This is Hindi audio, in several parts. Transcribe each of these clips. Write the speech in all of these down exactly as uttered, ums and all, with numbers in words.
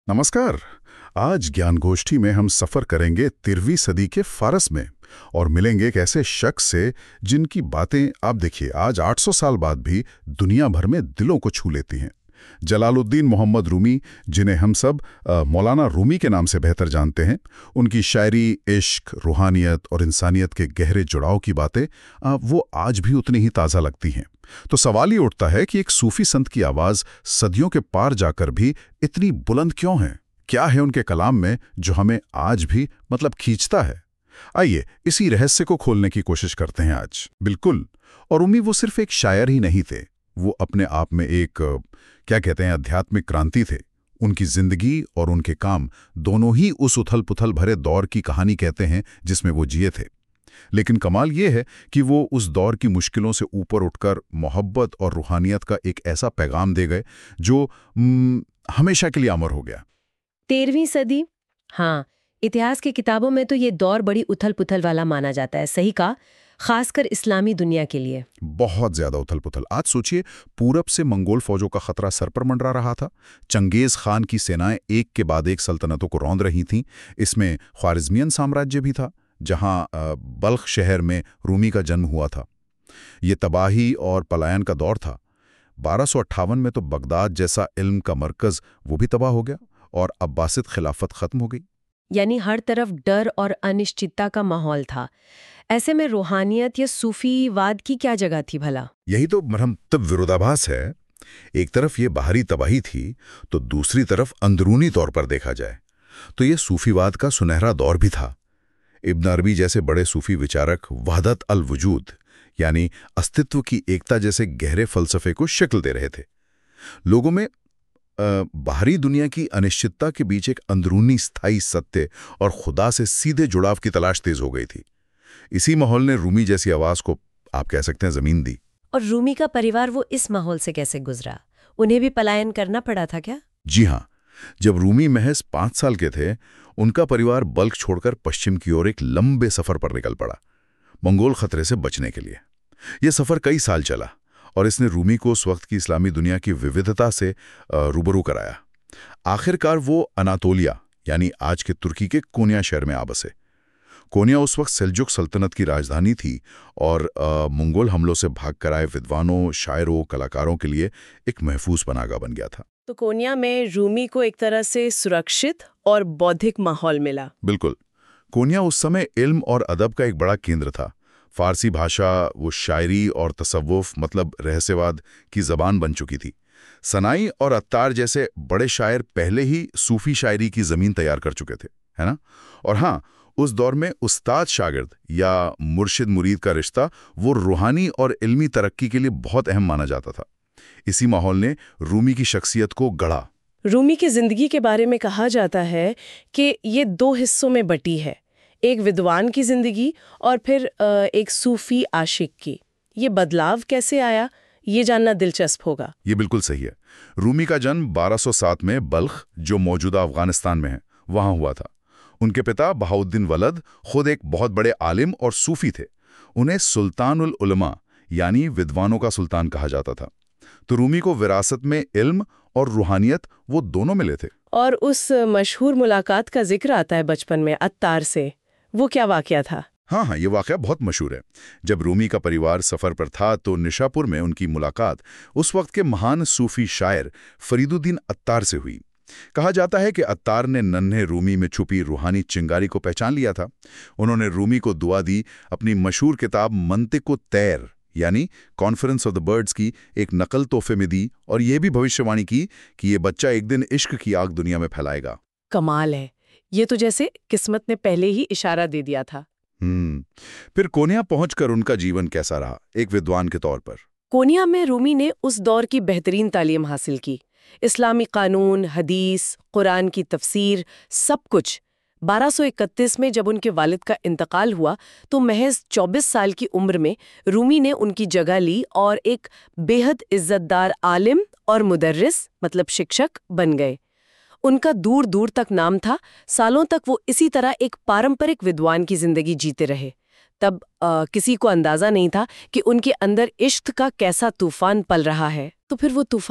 नमस्कार। आज ज्ञान गोष्ठी में हम सफर करेंगे तेरहवीं सदी के फारस में और मिलेंगे एक ऐसे शख्स से जिनकी बातें आप देखिए आज आठ सौ साल बाद भी दुनिया भर में दिलों को छू लेती हैं। जलालुद्दीन मोहम्मद रूमी, जिन्हें हम सब अ, मौलाना रूमी के नाम से बेहतर जानते हैं। उनकी शायरी, इश्क, रूहानियत और इंसानियत के गहरे जुड़ाव की बातें अ, वो आज भी उतनी ही ताज़ा लगती हैं। तो सवाल ये उठता है कि एक सूफी संत की आवाज़ सदियों के पार जाकर भी इतनी बुलंद क्यों है? क्या है उनके कलाम में जो हमें आज भी मतलब खींचता है? आइए इसी रहस्य को खोलने की कोशिश करते हैं आज। बिल्कुल। और रूमी वो सिर्फ एक शायर ही नहीं थे, वो अपने आप में एक अ, क्या कहते हैं आध्यात्मिक क्रांति थे। उनकी जिंदगी और उनके काम दोनों ही उस उथल पुथल भरे दौर की कहानी कहते हैं जिसमें वो जिए थे। लेकिन कमाल ये है कि वो उस दौर की मुश्किलों से ऊपर उठकर मोहब्बत और रूहानियत का एक ऐसा पैगाम दे गए जो हम्म, हमेशा के लिए अमर हो गया। तेरहवीं सदी। हाँ, इतिहास की किताबों में तो ये दौर बड़ी उथल पुथल वाला माना जाता है। सही कहा, खासकर इस्लामी दुनिया के लिए। बहुत ज्यादा उथल पुथल। आज सोचिए, पूरब से मंगोल फौजों का खतरा सर पर मंडरा रहा था। चंगेज खान की सेनाएं एक के बाद एक सल्तनतों को रौंद रही थीं। इसमें ख्वारिज़मियन साम्राज्य भी था, जहां अ, बल्ख शहर में रूमी का जन्म हुआ था। ये तबाही और पलायन का दौर था। बारह सौ अट्ठावन में तो बगदाद जैसा इल्म का मरकज वो भी तबाह हो गया और अब्बासिद खिलाफत खत्म हो गई। यानी हर तरफ डर और अनिश्चितता का माहौल था। ऐसे में रूहानियत या सूफीवाद की क्या जगह थी भला? यही तो मरहम तब विरोधाभास है। एक तरफ ये बाहरी तबाही थी, तो दूसरी तरफ अंदरूनी तौर पर देखा जाए तो ये सूफीवाद का सुनहरा दौर भी था। इब्न अरबी जैसे बड़े सूफी विचारक वहदत अल वजूद यानी अस्तित्व की एकता जैसे गहरे फलसफे को शक्ल दे रहे थे। लोगों में अ, बाहरी दुनिया की अनिश्चितता के बीच एक अंदरूनी स्थायी सत्य और खुदा से सीधे जुड़ाव की तलाश तेज हो गई थी। इसी माहौल ने रूमी जैसी आवाज को आप कह सकते हैं जमीन दी। और रूमी का परिवार वो इस माहौल से कैसे गुजरा? उन्हें भी पलायन करना पड़ा था क्या? जी हाँ, जब रूमी महज पाँच साल के थे, उनका परिवार बल्ख छोड़कर पश्चिम की ओर एक लंबे सफर पर निकल पड़ा, मंगोल खतरे से बचने के लिए। यह सफर कई साल चला और इसने रूमी को उस वक्त की इस्लामी दुनिया की विविधता से अ, रूबरू कराया। आखिरकार वो अनातोलिया यानी आज के तुर्की के कोनिया शहर में आ बसे। कोनिया उस वक्त सेल्जुक सल्तनत की राजधानी थी और अ, मंगोल हमलों से भागकर आए विद्वानों, शायरों, कलाकारों के लिए एक महफूज पनागा बन गया था। तो कोनिया में रूमी को एक तरह से सुरक्षित और बौद्धिक माहौल मिला। बिल्कुल। कोनिया उस समय इल्म और अदब का एक बड़ा केंद्र था। फारसी भाषा, वो शायरी और तसव्वुफ मतलब रहस्यवाद की जबान बन चुकी थी। सनाई और अत्तार जैसे बड़े शायर पहले ही सूफी शायरी की जमीन तैयार कर चुके थे, है ना? और हाँ, उस दौर में उस्ताद शागिर्द या मुर्शिद मुरीद का रिश्ता वो रूहानी और इल्मी तरक्की के लिए बहुत अहम माना जाता था। इसी माहौल ने रूमी की शख्सियत को गढ़ा। रूमी की जिंदगी के बारे में कहा जाता है कि ये दो हिस्सों में बटी है, एक विद्वान की जिंदगी और फिर अ, एक सूफी आशिक की। ये बदलाव कैसे आया, ये जानना दिलचस्प होगा। ये बिल्कुल सही है। रूमी का जन्म बारह सौ सात में बल्ख, जो मौजूदा अफगानिस्तान में है, वहां हुआ था। उनके पिता बहाउद्दीन वलद खुद एक बहुत बड़े आलिम और सूफी थे। उन्हें सुल्तानुल उलमा यानी विद्वानों का सुल्तान कहा जाता था। तो रूमी को विरासत में इल्म और रूहानियत वो दोनों मिले थे। और उस मशहूर मुलाकात का जिक्र आता है बचपन में अत्तार से। वो क्या वाकया था? हाँ हाँ, ये वाकया बहुत मशहूर है। जब रूमी का परिवार सफर पर था तो निशापुर में उनकी मुलाकात उस वक्त के महान सूफी शायर फरीदुद्दीन अत्तार से हुई। कहा जाता है कि अत्तार ने नन्हे रूमी में छुपी रूहानी चिंगारी को पहचान लिया था। उन्होंने रूमी को दुआ दी, अपनी मशहूर किताब मंतिक़ तैर यानी कॉन्फ्रेंस ऑफ द बर्ड्स की एक नकल तोहफे में दी और यह भी भविष्यवाणी की कि ये बच्चा एक दिन इश्क की आग दुनिया में फैलाएगा। कमाल है, ये तो जैसे किस्मत ने पहले ही इशारा दे दिया था। हम्म फिर कोनिया पहुंचकर उनका जीवन कैसा रहा एक विद्वान के तौर पर? कोनिया में रूमी ने उस दौर की बेहतरीन तालीम हासिल की। इस्लामी कानून, हदीस, कुरान की तफसीर, सब कुछ। बारह सौ इकतीस में जब उनके वालिद का इंतकाल हुआ तो महज चौबीस साल की उम्र में रूमी ने उनकी जगह ली और एक बेहद इज्जतदार आलिम और मुदर्रिस मतलब शिक्षक बन गए। उनका दूर दूर तक नाम था। सालों तक वो इसी तरह एक पारंपरिक विद्वान की जिंदगी जीते रहे। तब आ, किसी को अंदाजा नहीं था कि उनके अंदर इश्क का कैसा तूफान पल रहा है। तो फिर वो तूफान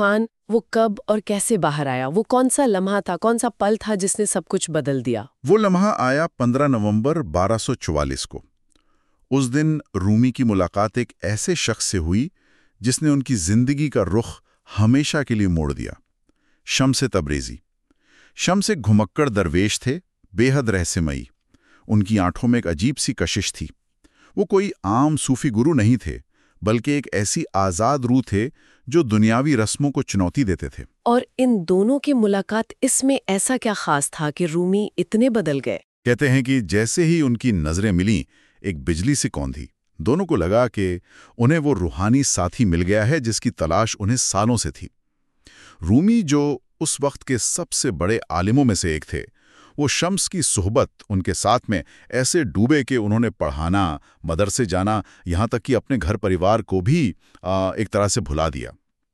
वो कब और कैसे बाहर आया? वो कौन सा लम्हा था, कौन सा पल था जिसने सब कुछ बदल दिया? वो लम्हा आया पंद्रह नवंबर बारह सौ चौवालीस को। उस दिन रूमी की मुलाकात एक ऐसे शख्स से हुई जिसने उनकी जिंदगी का रुख हमेशा के लिए मोड़ दिया। शम्स तबरेज़ी। शम्स एक घुमक्कड़ दरवेश थे, बेहद रहस्यमयी। उनकी आंखों में एक अजीब सी कशिश थी। वो कोई आम सूफी गुरु नहीं थे, बल्कि एक ऐसी आज़ाद रूह थे जो दुनियावी रस्मों को चुनौती देते थे। और इन दोनों की मुलाकात, इसमें ऐसा क्या खास था कि रूमी इतने बदल गए? कहते हैं कि जैसे ही उनकी नजरें मिलीं, एक बिजली सी कौंधी। दोनों को लगा कि उन्हें वो रूहानी साथी मिल गया है जिसकी तलाश उन्हें सालों से थी। रूमी, जो उस वक्त के सबसे बड़े आलिमों में से एक थे, वो शम्स की सुहबत उनके साथ में ऐसे डूबे कि उन्होंने पढ़ाना, मदरसे जाना, यहाँ तक कि अपने घर परिवार को भी आ, एक तरह से भुला दिया।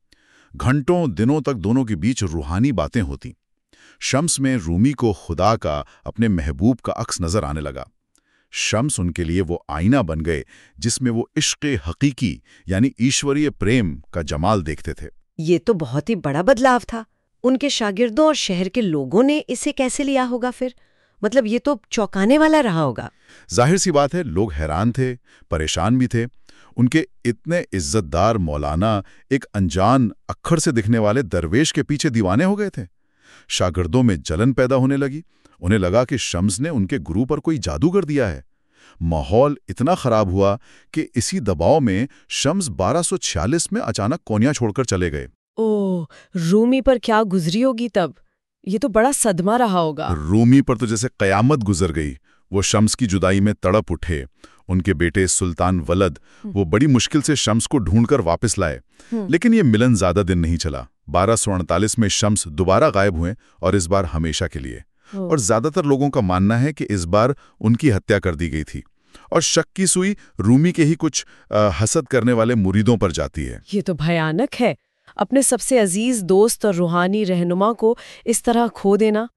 घंटों दिनों तक दोनों के बीच रूहानी बातें होती। शम्स में रूमी को खुदा का, अपने महबूब का अक्स नजर आने लगा। शम्स उनके लिए वो आईना बन गए जिसमें वो इश्क़ हकीकी यानी ईश्वरीय प्रेम का जमाल देखते थे। ये तो बहुत ही बड़ा बदलाव था। उनके शागिर्दों और शहर के लोगों ने इसे कैसे लिया होगा फिर? मतलब ये तो चौंकाने वाला रहा होगा। जाहिर सी बात है, लोग हैरान थे, परेशान भी थे। उनके इतने इज्जतदार मौलाना एक अनजान, अक्खर से दिखने वाले दरवेश के पीछे दीवाने हो गए थे। शागिर्दों में जलन पैदा होने लगी। उन्हें लगा कि शम्स ने उनके गुरु पर कोई जादू कर दिया है। माहौल इतना खराब हुआ कि इसी दबाव में शम्स बारह सौ छियालीस में अचानक कोनिया छोड़कर चले गए। ओह, रूमी पर क्या गुजरी होगी तब? ये तो बड़ा सदमा रहा होगा। रूमी पर तो जैसे कयामत गुजर गई। वो शम्स की जुदाई में तड़प उठे। उनके बेटे सुल्तान वलद, वो बड़ी मुश्किल से शम्स को ढूंढकर वापस लाए, लेकिन ये मिलन ज्यादा दिन नहीं चला। बारह सौ अड़तालीस में शम्स दोबारा गायब हुए, और इस बार हमेशा के लिए। और ज्यादातर लोगों का मानना है कि इस बार उनकी हत्या कर दी गई थी, और शक की सुई रूमी के ही कुछ आ, हसद करने वाले मुरीदों पर जाती है। ये तो भयानक है, अपने सबसे अजीज दोस्त और रूहानी रहनुमा को इस तरह खो देना।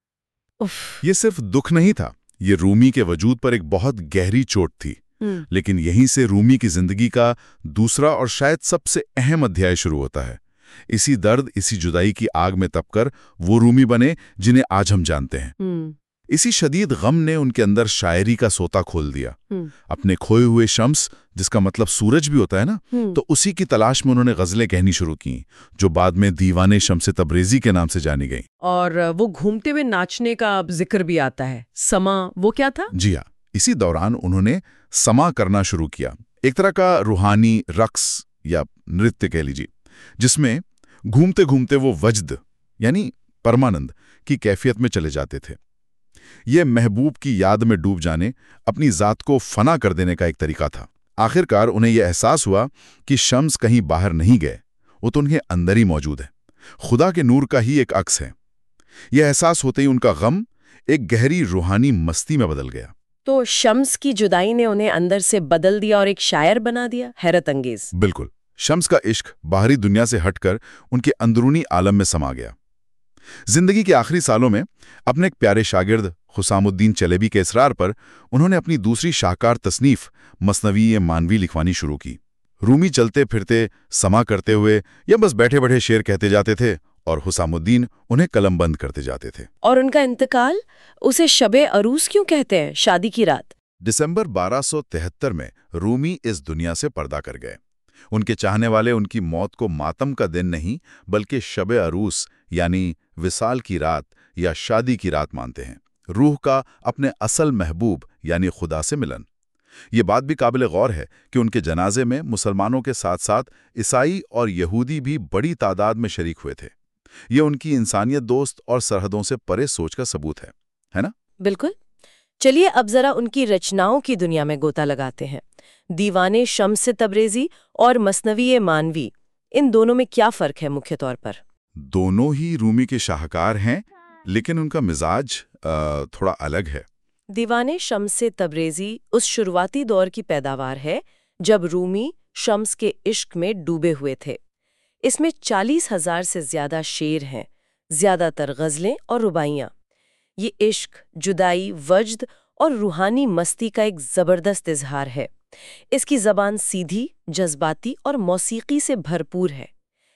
उफ। ये सिर्फ दुख नहीं था, ये रूमी के वजूद पर एक बहुत गहरी चोट थी। लेकिन यहीं से रूमी की जिंदगी का दूसरा और शायद सबसे अहम अध्याय शुरू होता है। इसी दर्द, इसी जुदाई की आग में तपकर वो रूमी बने जिन्हें आज हम जानते हैं। इसी शदीद गम ने उनके अंदर शायरी का सोता खोल दिया। अपने खोए हुए शम्स, जिसका मतलब सूरज भी होता है ना, तो उसी की तलाश में उन्होंने गजलें कहनी शुरू की, जो बाद में दीवाने शम्स तबरेज़ी के नाम से जानी गई। और वो घूमते हुए नाचने का जिक्र भी आता है। समा, वो क्या था? जी हाँ, इसी दौरान उन्होंने समा करना शुरू किया, एक तरह का रूहानी रक्स या नृत्य कह लीजिए, जिसमें घूमते घूमते वो वज्द यानी परमानंद की कैफियत में चले जाते थे। ये महबूब की याद में डूब जाने, अपनी जात को फना कर देने का एक तरीका था। आखिरकार उन्हें यह एहसास हुआ कि शम्स कहीं बाहर नहीं गए, वो तो उनके अंदर ही मौजूद है, खुदा के नूर का ही एक अक्स है। यह एहसास होते ही उनका गम एक गहरी रूहानी मस्ती में बदल गया। तो शम्स की जुदाई ने उन्हें अंदर से बदल दिया और एक शायर बना दिया। हैरत अंगेज। बिल्कुल, शम्स का इश्क बाहरी दुनिया से हटकर उनके अंदरूनी आलम में समा गया। जिंदगी के आखिरी सालों में अपने एक प्यारे शागिर्द हुसामुद्दीन चलेबी के इसरार पर उन्होंने अपनी दूसरी शाहकार तसनीफ मसनवी मानवी लिखवानी शुरू की। रूमी चलते फिरते, समा करते हुए या बस बैठे बैठे शेर कहते जाते थे, और हुसामुद्दीन उन्हें कलमबंद करते जाते थे। और उनका इंतकाल, उसे शबे अरूस क्यों कहते हैं, शादी की रात? दिसंबर बारह सौ तिहत्तर में रूमी इस दुनिया से पर्दा कर गए। उनके चाहने वाले उनकी मौत को मातम का दिन नहीं, बल्कि शबे अरूस यानी विसाल की रात या शादी की रात मानते हैं। रूह का अपने असल महबूब यानी खुदा से मिलन। ये बात भी काबिल गौर है कि उनके जनाजे में मुसलमानों के साथ साथ ईसाई और यहूदी भी बड़ी तादाद में शरीक हुए थे। ये उनकी इंसानियत दोस्त और सरहदों से परे सोच का सबूत है, है ना? बिल्कुल। चलिए अब जरा उनकी रचनाओं की दुनिया में गोता लगाते हैं। दीवाने शम्स तबरेज़ी और मसनवी मानवी, इन दोनों में क्या फर्क है मुख्य तौर पर? दोनों ही रूमी के शाहकार हैं, लेकिन उनका मिजाज आ, थोड़ा अलग है। दीवाने शम्स तबरेज़ी उस शुरुआती दौर की पैदावार है जब रूमी शम्स के इश्क में डूबे हुए थे। इसमें चालीस हजार से ज्यादा शेर हैं, ज्यादातर गजलें और रुबाइयाँ। ये इश्क, जुदाई, वज्द और रूहानी मस्ती का एक जबरदस्त इजहार है। इसकी जबान सीधी, जज्बाती और मौसीकी से भरपूर है।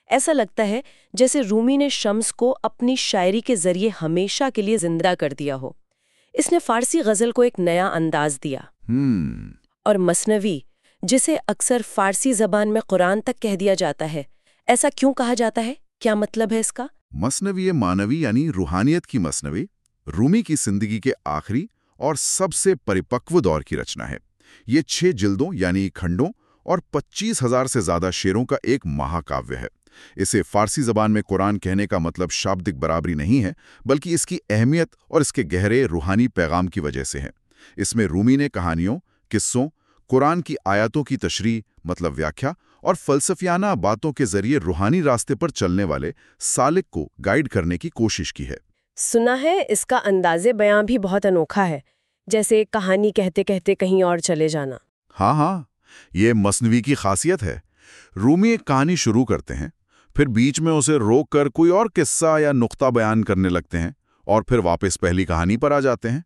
ऐसा लगता है जैसे रूमी ने शम्स को अपनी शायरी के जरिए हमेशा के लिए जिंदा कर दिया हो। इसने फारसी गज़ल को एक नया अंदाज दिया। हम्म और मसनवी, जिसे अक्सर फारसी जबान में कुरान तक कह दिया जाता है, ऐसा क्यों कहा जाता है? क्या मतलब है इसका? मसनवी मानवी यानी रूहानियत की मसनवी रूमी की जिंदगी के आखिरी और सबसे परिपक्व दौर की रचना है। ये छह जिल्दों यानी खंडों और पच्चीस हजार से ज्यादा शेरों का एक महाकाव्य है। इसे फारसी जबान में कुरान कहने का मतलब शाब्दिक बराबरी नहीं है, बल्कि इसकी अहमियत और इसके गहरे रूहानी पैगाम की वजह से है। इसमें रूमी ने कहानियों, किस्सों, कुरान की आयतों की तशरीह मतलब व्याख्या और फलसफियाना बातों के जरिए रूहानी रास्ते पर चलने वाले सालिक को गाइड करने की कोशिश की है। सुना है इसका अंदाजे बयां भी बहुत अनोखा है, जैसे कहानी कहते कहते कहीं और चले जाना। हाँ हाँ, ये मसनवी की खासियत है। रूमी एक कहानी शुरू करते हैं, फिर बीच में उसे रोक कर कोई और किस्सा या नुक्ता बयान करने लगते हैं और फिर वापस पहली कहानी पर आ जाते हैं।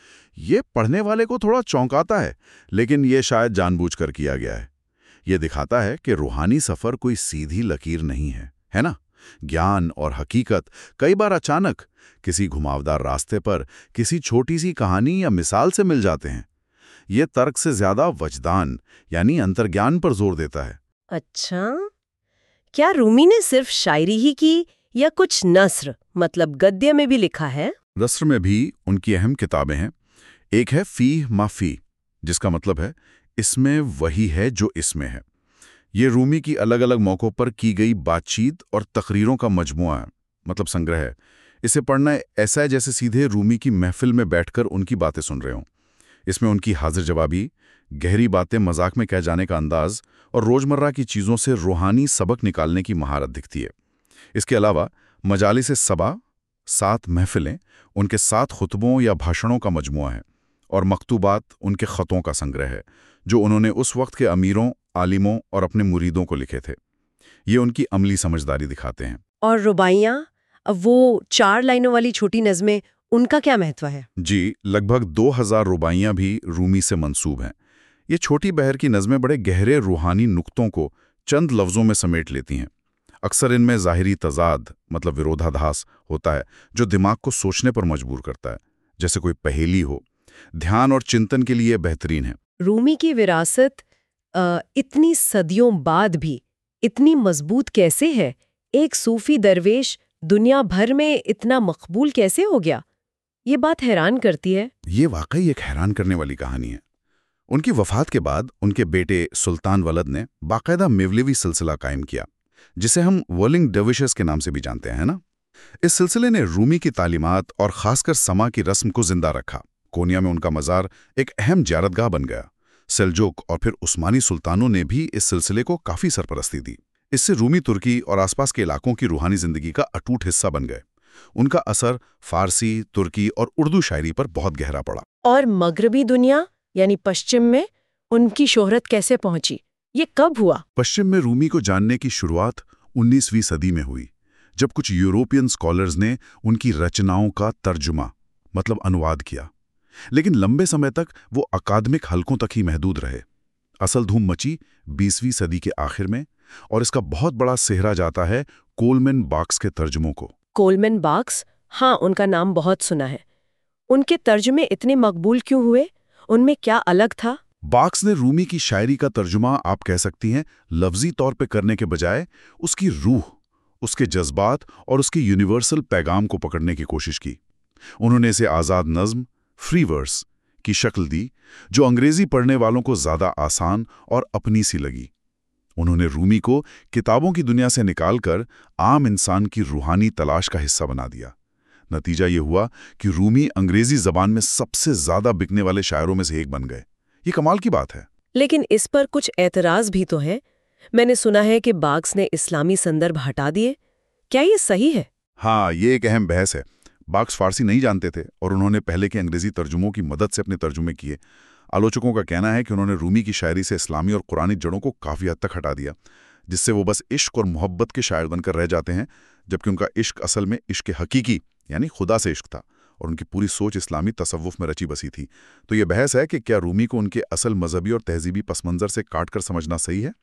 ये पढ़ने वाले को थोड़ा चौंकाता है, लेकिन ये शायद जानबूझकर किया गया है। ये दिखाता है कि रूहानी सफर कोई सीधी लकीर नहीं है, है ना? ज्ञान और हकीकत कई बार अचानक किसी घुमावदार रास्ते पर किसी छोटी सी कहानी या मिसाल से मिल जाते हैं। ये तर्क से ज्यादा वजदान यानी अंतर्ज्ञान पर जोर देता है। अच्छा, क्या रूमी ने सिर्फ शायरी ही की या कुछ नस्र मतलब गद्य में भी लिखा है? नस्र में भी उनकी अहम किताबें हैं। एक है फी माफी, जिसका मतलब है इसमें वही है जो इसमें है। ये रूमी की अलग अलग मौक़ों पर की गई बातचीत और तकरीरों का मजमुआ है, मतलब संग्रह है। इसे पढ़ना ऐसा है जैसे सीधे रूमी की महफिल में बैठकर उनकी बातें सुन रहे हों। इसमें उनकी हाजिर जवाबी, गहरी बातें मजाक में कह जाने का अंदाज और रोजमर्रा की चीज़ों से रूहानी सबक निकालने की महारत दिखती है। इसके अलावा मजालिस सबा, सात महफिलें, उनके सात खुतबों या भाषणों का मजमुआ है और मकतूबात उनके ख़तों का संग्रह है, जो उन्होंने उस वक्त के अमीरों, आलिमों और अपने मुरीदों को लिखे थे। ये उनकी अमली समझदारी दिखाते हैं। और रुबाइयाँ, अब वो चार लाइनों वाली छोटी नज़में, उनका क्या महत्व है? जी, लगभग दो हज़ार रुबाइयाँ भी रूमी से मंसूब हैं। ये छोटी बहर की नज़में बड़े गहरे रूहानी नुक्तों को चंद लफ्ज़ों में समेट लेती हैं। अक्सर इनमें ज़ाहिरी तज़ाद मतलब विरोधाभास होता है, जो दिमाग को सोचने पर मजबूर करता है, जैसे कोई पहेली हो। ध्यान और चिंतन के लिए बेहतरीन है। रूमी की विरासत आ, इतनी सदियों बाद भी इतनी मजबूत कैसे है? एक सूफी दरवेश दुनिया भर में इतना मकबूल कैसे हो गया? ये बात हैरान करती है। ये वाकई एक हैरान करने वाली कहानी है। उनकी वफात के बाद उनके बेटे सुल्तान वलद ने बाकायदा मेवलेवी सिलसिला कायम किया, जिसे हम वर्लिंग डर्विशेस के नाम से भी जानते हैं ना। इस सिलसिले ने रूमी की तालीमात और खासकर समा की रस्म को जिंदा रखा। कोनिया में उनका मज़ार एक अहम ज़ियारतगाह बन गया। सेल्जुक और फिर उस्मानी सुल्तानों ने भी इस सिलसिले को काफ़ी सरपरस्ती दी। इससे रूमी तुर्की और आसपास के इलाकों की रूहानी जिंदगी का अटूट हिस्सा बन गए। उनका असर फारसी, तुर्की और उर्दू शायरी पर बहुत गहरा पड़ा। और मगरबी दुनिया यानी पश्चिम में उनकी शोहरत कैसे पहुंची? ये कब हुआ? पश्चिम में रूमी को जानने की शुरुआत उन्नीसवीं सदी में हुई, जब कुछ यूरोपियन स्कॉलर्स ने उनकी रचनाओं का तर्जुमा मतलब अनुवाद किया। लेकिन लंबे समय तक वो अकादमिक हलकों तक ही महदूद रहे। असल धूम मची बीसवीं सदी के आखिर में, और इसका बहुत बड़ा सेहरा जाता है कोलमैन बाक्स के तर्जुमों को। कोलमैन बाक्स, हाँ, उनका नाम बहुत सुना है। उनके तर्जुमे इतने मकबूल क्यों हुए? उनमें क्या अलग था? बाक्स ने रूमी की शायरी का तर्जुमा आप कह सकती हैं लफ्जी तौर पे करने के बजाय उसकी रूह, उसके जज्बात और उसके यूनिवर्सल पैगाम को पकड़ने की कोशिश की। उन्होंने इसे आज़ाद नज़्म, फ्री वर्स की शक्ल दी, जो अंग्रेजी पढ़ने वालों को ज़्यादा आसान और अपनी सी लगी। उन्होंने रूमी को किताबों की दुनिया से निकालकर आम इंसान की रूहानी तलाश का हिस्सा बना दिया। नतीजा ये हुआ कि रूमी अंग्रेजी जबान में सबसे ज्यादा बिकने वाले शायरों में से एक बन गए। ये कमाल की बात है। लेकिन इस पर कुछ एतराज भी तो है। मैंने सुना है कि बाक्स ने इस्लामी संदर्भ हटा दिए। क्या ये सही है? हाँ, ये एक अहम बहस है। बाक्स फारसी नहीं जानते थे और उन्होंने पहले के अंग्रेजी तर्जुमों की मदद से अपने तर्जुमे किए। आलोचकों का कहना है कि उन्होंने रूमी की शायरी से इस्लामी और कुरानी जड़ों को काफ़ी हद तक हटा दिया, जिससे वो बस इश्क और मोहब्बत के शायर बनकर रह जाते हैं, जबकि उनका इश्क असल में इश्क हकीकी यानी खुदा से इश्क था और उनकी पूरी सोच इस्लामी तसव्वुफ में रची बसी थी। तो ये बहस है कि क्या रूमी को उनके असल मजहबी और तहजीबी पसमंजर से काट कर समझना सही है।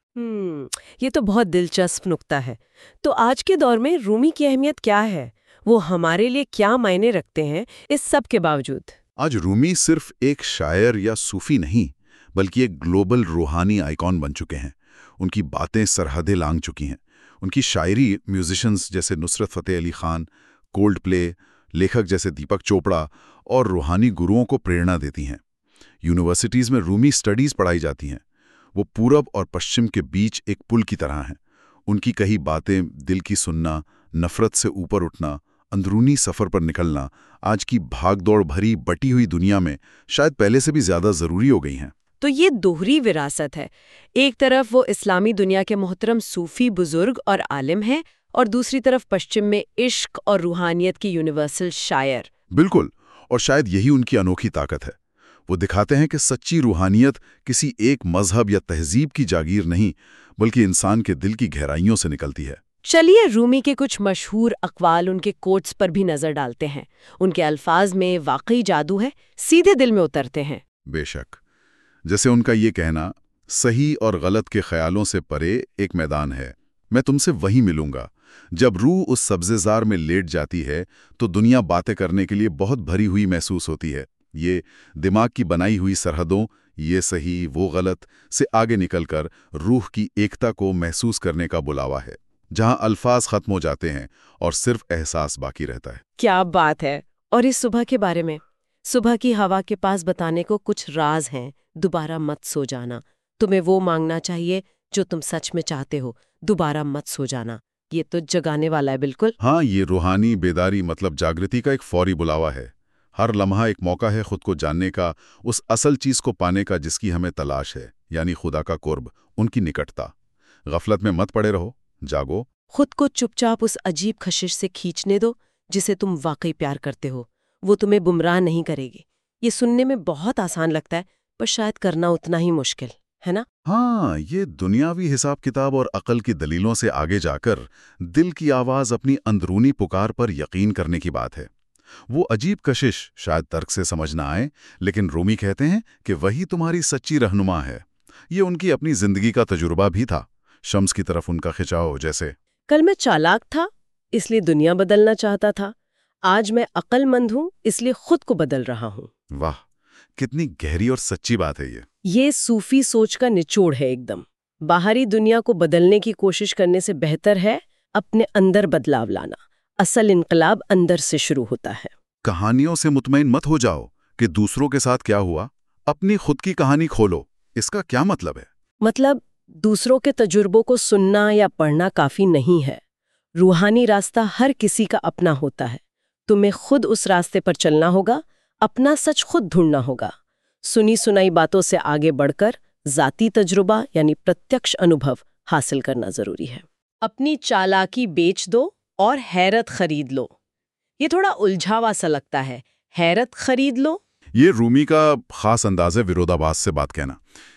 हम्म ये तो बहुत दिलचस्प नुक्ता है। तो आज के दौर में रूमी की अहमियत क्या है? वो हमारे लिए क्या मायने रखते हैं इस सब के बावजूद? आज रूमी सिर्फ एक शायर या सूफी नहीं, बल्कि एक ग्लोबल रूहानी आइकॉन बन चुके हैं। उनकी बातें सरहदें लांघ चुकी हैं। उनकी शायरी म्यूजिशियंस जैसे नुसरत फ़तेह अली खान, कोल्ड प्ले, लेखक जैसे दीपक चोपड़ा और रूहानी गुरुओं को प्रेरणा देती हैं। यूनिवर्सिटीज़ में रूमी स्टडीज़ पढ़ाई जाती हैं। वो पूरब और पश्चिम के बीच एक पुल की तरह हैं। उनकी कही बातें, दिल की सुनना, नफ़रत से ऊपर उठना, अंदरूनी सफ़र पर निकलना आज की भागदौड़ भरी बटी हुई दुनिया में शायद पहले से भी ज़्यादा ज़रूरी हो गई हैं। तो ये दोहरी विरासत है। एक तरफ वो इस्लामी दुनिया के मोहतरम सूफी बुजुर्ग और आलिम हैं, और दूसरी तरफ पश्चिम में इश्क और रूहानियत की यूनिवर्सल शायर। बिल्कुल, और शायद यही उनकी अनोखी ताकत है। वो दिखाते हैं कि सच्ची रूहानियत किसी एक मजहब या तहजीब की जागीर नहीं, बल्कि इंसान के दिल की गहराइयों से निकलती है। चलिए रूमी के कुछ मशहूर अक़वाल, उनके कोट्स पर भी नजर डालते हैं। उनके अल्फाज में वाकई जादू है, सीधे दिल में उतरते हैं। बेशक, जैसे उनका ये कहना, सही और गलत के ख्यालों से परे एक मैदान है, मैं तुमसे वहीं मिलूंगा। जब रूह उस सब्ज़ेज़ार में लेट जाती है तो दुनिया बातें करने के लिए बहुत भरी हुई महसूस होती है। ये दिमाग की बनाई हुई सरहदों, ये सही वो गलत से आगे निकलकर रूह की एकता को महसूस करने का बुलावा है, जहां अल्फाज खत्म हो जाते हैं और सिर्फ एहसास बाकी रहता है। क्या बात है। और इस सुबह के बारे में, सुबह की हवा के पास बताने को कुछ राज हैं। दोबारा मत सो जाना, तुम्हें वो मांगना चाहिए जो तुम सच में चाहते हो, दोबारा मत सो जाना। ये तो जगाने वाला है बिल्कुल। हाँ, ये रूहानी बेदारी मतलब जागृति का एक फौरी बुलावा है। हर लम्हा एक मौका है खुद को जानने का, उस असल चीज को पाने का जिसकी हमें तलाश है, यानी खुदा का कुर्ब, उनकी निकटता। गफलत में मत पड़े रहो, जागो। खुद को चुपचाप उस अजीब खशिश से खींचने दो जिसे तुम वाकई प्यार करते हो। वो तुम्हें गुमराह नहीं करेगी। ये सुनने में बहुत आसान लगता है, पर शायद करना उतना ही मुश्किल है ना। हाँ, ये दुनियावी हिसाब किताब और अकल की दलीलों से आगे जाकर दिल की आवाज, अपनी अंदरूनी पुकार पर यकीन करने की बात है। वो अजीब कशिश शायद तर्क से समझ ना आए, लेकिन रूमी कहते हैं कि वही तुम्हारी सच्ची रहनुमा है। ये उनकी अपनी जिंदगी का तजुर्बा भी था, शम्स की तरफ उनका खिंचाव जैसे। कल मैं चालाक था, इसलिए दुनिया बदलना चाहता था। आज मैं अक्लमंद हूँ, इसलिए खुद को बदल रहा हूँ। वाह, कितनी गहरी और सच्ची बात है ये। ये सूफी सोच का निचोड़ है एकदम। बाहरी दुनिया को बदलने की कोशिश करने से बेहतर है अपने अंदर बदलाव लाना। असल इनकलाब अंदर से शुरू होता है। कहानियों से मुतमईन मत हो जाओ कि दूसरों के साथ क्या हुआ, अपनी खुद की कहानी खोलो। इसका क्या मतलब है? मतलब दूसरों के तजुर्बों को सुनना या पढ़ना काफी नहीं है। रूहानी रास्ता हर किसी का अपना होता है। तुम्हें खुद उस रास्ते पर चलना होगा, अपना सच खुद ढूंढना होगा। सुनी सुनाई बातों से आगे बढ़कर जाती तजुर्बा यानी प्रत्यक्ष अनुभव हासिल करना जरूरी है। अपनी चालाकी बेच दो और हैरत खरीद लो। ये थोड़ा उलझावा सा लगता है, हैरत खरीद लो। ये रूमी का खास अंदाज है विरोधाभास से बात कहना।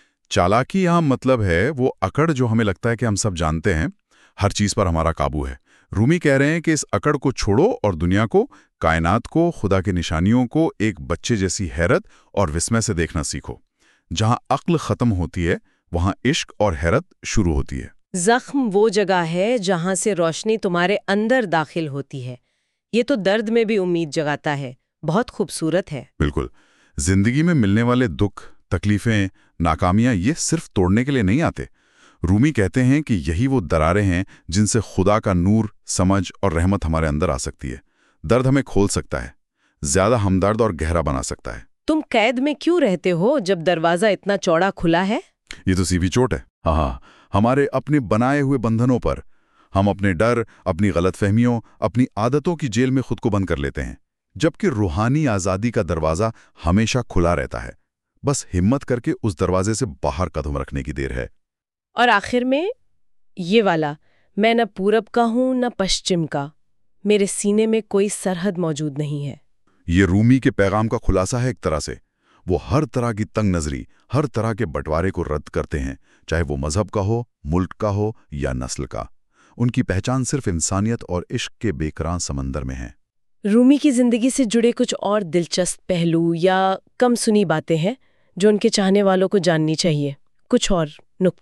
चालाकी यहाँ मतलब है वो अकड़ जो हमें लगता है कि हम सब जानते हैं, हर चीज पर हमारा काबू है। रूमी कह रहे हैं कि इस अकड़ को छोड़ो और दुनिया को, कायनात को, खुदा की निशानियों को एक बच्चे जैसी हैरत और विस्मय से देखना सीखो। जहां अक्ल खत्म होती है, वहां इश्क और हैरत शुरू होती है। जख्म वो जगह है जहां से रोशनी तुम्हारे अंदर दाखिल होती है। ये तो दर्द में भी उम्मीद जगाता है। बहुत खूबसूरत है। बिल्कुल। जिंदगी में मिलने वाले दुख, तकलीफें, नाकामियां ये सिर्फ तोड़ने के लिए नहीं आते। रूमी कहते हैं कि यही वो दरारें हैं जिनसे खुदा का नूर, समझ और रहमत हमारे अंदर आ सकती है। दर्द हमें खोल सकता है, ज्यादा हमदर्द और गहरा बना सकता है। तुम कैद में क्यों रहते हो जब दरवाजा इतना चौड़ा खुला है? ये तो सीधी चोट है। हाँ, हमारे अपने बनाए हुए बंधनों पर हम अपने डर, अपनी गलतफहमियों, अपनी आदतों की जेल में खुद को बंद कर लेते हैं, जबकि रूहानी आज़ादी का दरवाज़ा हमेशा खुला रहता है। बस हिम्मत करके उस दरवाजे से बाहर कदम रखने की देर है। और आखिर में ये वाला, मैं न पूरब का हूं न पश्चिम का, मेरे सीने में कोई सरहद मौजूद नहीं है। ये रूमी के पैगाम का खुलासा है एक तरह से। वो हर तरह की तंग नजरी, हर तरह के बंटवारे को रद्द करते हैं, चाहे वो मजहब का हो, मुल्क का हो या नस्ल का। उनकी पहचान सिर्फ इंसानियत और इश्क के बेकरार समंदर में है। रूमी की जिंदगी से जुड़े कुछ और दिलचस्प पहलू या कम सुनी बातें हैं जो उनके चाहने वालों को जाननी चाहिए। कुछ और नुक्ते।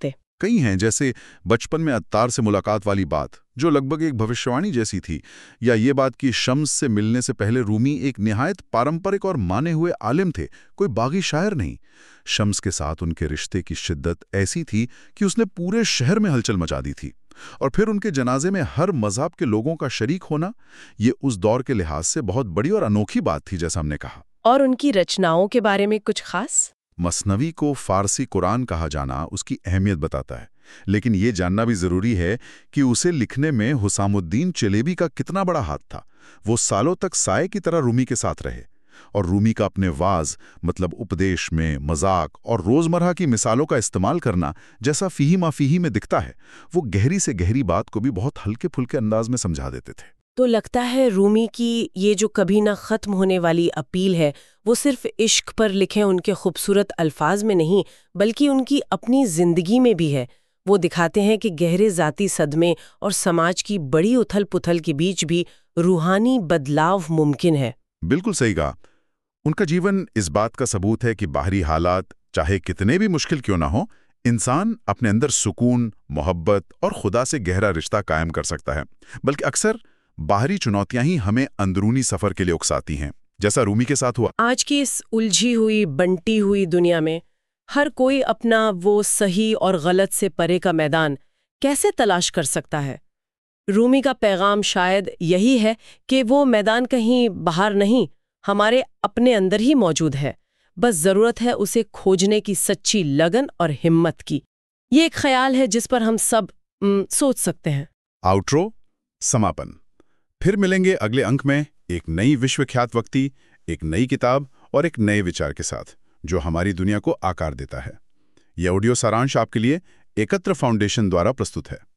कई हैं, जैसे बचपन में अत्तार से मुलाकात वाली बात, जो लगभग एक भविष्यवाणी जैसी थी, या ये बात कि शम्स से मिलने से पहले रूमी एक निहायत पारंपरिक और माने हुए आलिम थे, कोई बागी शायर नहीं। शम्स के साथ उनके रिश्ते की शिद्दत ऐसी थी कि उसने पूरे शहर में हलचल मचा दी थी। और फिर उनके जनाजे में हर मजहब के लोगों का शरीक होना, ये उस दौर के लिहाज से बहुत बड़ी और अनोखी बात थी, जैसा हमने कहा। और उनकी रचनाओं के बारे में कुछ खास? मसनवी को फारसी कुरान कहा जाना उसकी अहमियत बताता है, लेकिन ये जानना भी जरूरी है कि उसे लिखने में हुसामुद्दीन चलेबी का कितना बड़ा हाथ था। वो सालों तक साये की तरह रूमी के साथ रहे, और रूमी का अपने वाज मतलब उपदेश में मजाक और रोजमर्रा की मिसालों का इस्तेमाल करना, जैसा फीही माफीही में दिखता है, वो गहरी से गहरी बात को भी बहुत हल्के फुल्के अंदाज में समझा देते थे। तो लगता है रूमी की ये जो कभी ना खत्म होने वाली अपील है, वो सिर्फ इश्क पर लिखे उनके खूबसूरत अल्फाज में नहीं, बल्कि उनकी अपनी जिंदगी में भी है। वो दिखाते हैं कि गहरे जाती सदमे और समाज की बड़ी उथल पुथल के बीच भी रूहानी बदलाव मुमकिन है। बिल्कुल सही कहा। उनका जीवन इस बात का सबूत है कि बाहरी हालात चाहे कितने भी मुश्किल क्यों ना हो, इंसान अपने अंदर सुकून, मोहब्बत और खुदा से गहरा रिश्ता कायम कर सकता है। बल्कि अक्सर बाहरी चुनौतियां ही हमें अंदरूनी सफर के लिए उकसाती हैं, जैसा रूमी के साथ हुआ। आज की इस उलझी हुई, बंटी हुई दुनिया में हर कोई अपना वो सही और गलत से परे का मैदान कैसे तलाश कर सकता है? रूमी का पैगाम शायद यही है कि वो मैदान कहीं बाहर नहीं, हमारे अपने अंदर ही मौजूद है। बस जरूरत है उसे खोजने की सच्ची लगन और हिम्मत की। ये एक ख्याल है जिस पर हम सब न, सोच सकते हैं। आउट्रो, समापन। फिर मिलेंगे अगले अंक में एक नई विश्वख्यात व्यक्ति, एक नई किताब और एक नए विचार के साथ, जो हमारी दुनिया को आकार देता है। यह ऑडियो सारांश आपके लिए एकत्र फाउंडेशन द्वारा प्रस्तुत है।